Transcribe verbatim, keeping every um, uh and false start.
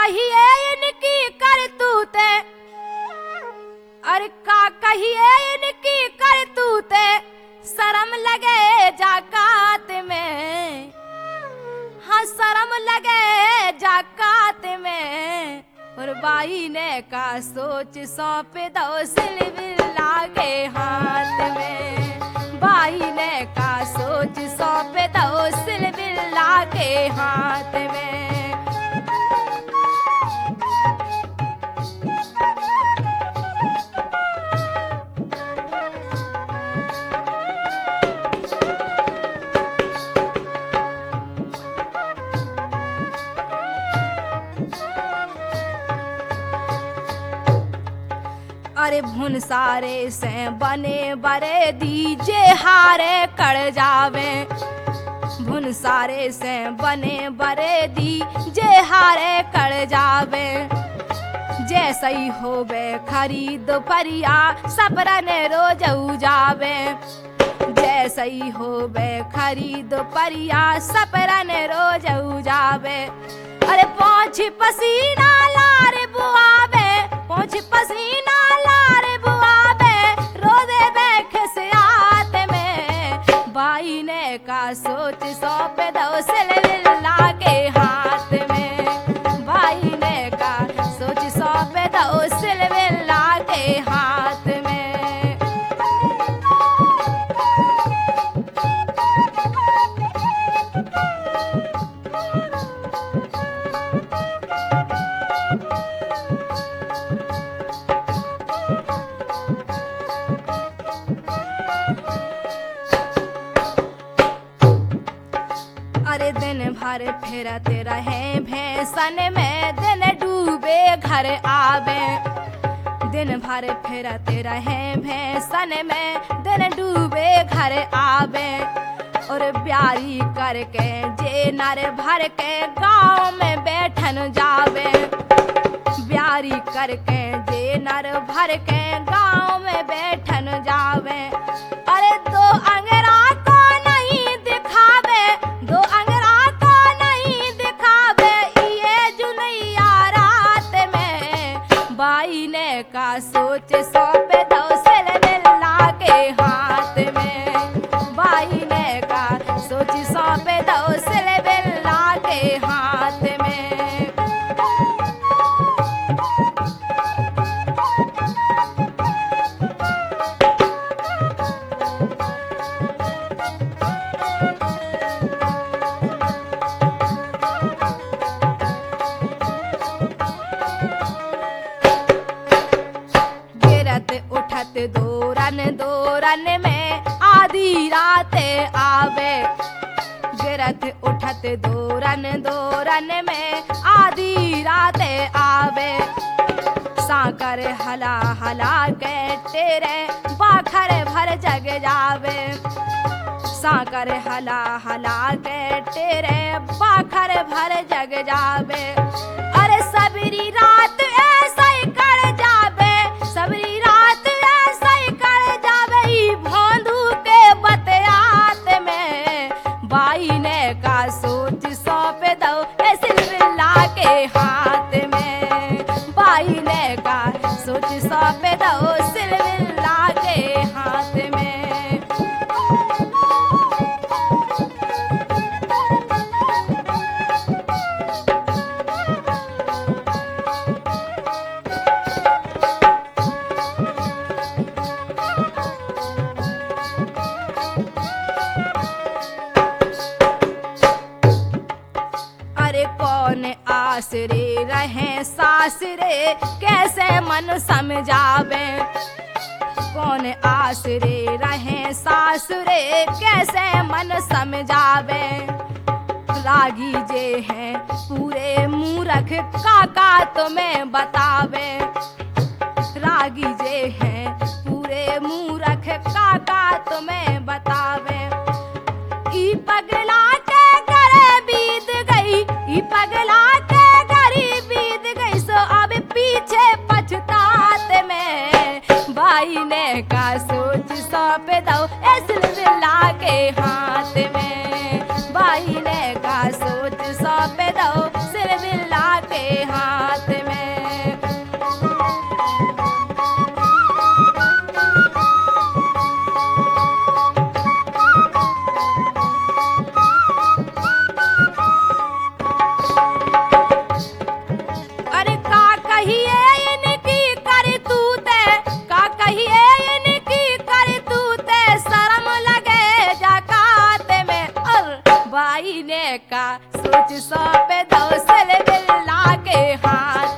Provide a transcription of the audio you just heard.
कहिए इनकी करतूते, और का कहिए इनकी करतूते, शर्म लगे जाकात में, हाँ शर्म लगे जाकात में। और बाई ने का सोच सौंप दो सिलविल्ला के हाथ में, बाई ने का सोच सौंप दो सिलविल्ला के हाथ में। अरे भुन सारे से बने बरे दीजे हारे कड़ जावे, भुन सारे से बने बरे दीजे हारे कड़ जावे। जैसे ही होवे खरीद परिया सपरन रोज जावे, जैसे ही होवे खरीद परिया सपरन रोज जावे। अरे पहुंच पसीना लार बुआवे, पहुंच पसीना लार बुआवे, रोदे बैठ से आत में। बाई ने का सोच सौंप दो सिलविल्ला के हाथ में, बाई ने का सोच सौंप दो सिलविल्ला के हाथ में। अरे दिन भर फिरते रहे भैंसन में, दिन डूबे घर आवे, दिन भर फिरते रहे भैंसन में, दिन डूबे घर आवे। और ब्यारी करके जे नर भर के गाँव में बैठन जावे, ब्यारी करके जे नर भर के गाँव में बैठन जावे। अरे दो अंगरा को नहीं दिखावे, दो अंगरा को नहीं दिखावे, ये जुलैया रात में। बाई ने का सोच सौंप दो सिलविल्ला के हाथ में, बाई ने का सोच सौंप दो सिलविल्ला के हाथ में। उठत दोरन दोरन में आधी रात आवे, गिरत उठत दोरन दोरन में आधी रात आवे। साकर हला हला के तेरे बाखर भर जग जावे, साकर हला हला के तेरे बाखर भर जग जावे। अरे सबरी रात ऐसा ही कर जावे, सबरी रात ऐसा ही कर जावे, भोंदू के बतियात में। बाई ने का सोच सौंप दो सिलविल्ला के हाथ में, बाई ने का सोच सौंप दो सिलविल्ला के हाथ में। आसरे रहे सासरे कैसे मन समझावे, कौन आसरे रहे सासरे कैसे मन समझावे। रागी जे हैं पूरे मूरख काका तुम्हें बतावे, रागी जे हैं पूरे मूरख काका तुम्हें बतावे। ई पगला के घरे बीत गई, ई पगला के घरे बीत गई, सो अब पीछे पछतात में। बाई ने का सोच सौंप दो सिलविल्ला के हाथ में, बाई ने का सोच सौंप दो सिलविल्ला के हाथ। का सोच सौंप दो सल बिल्ला के हाथ।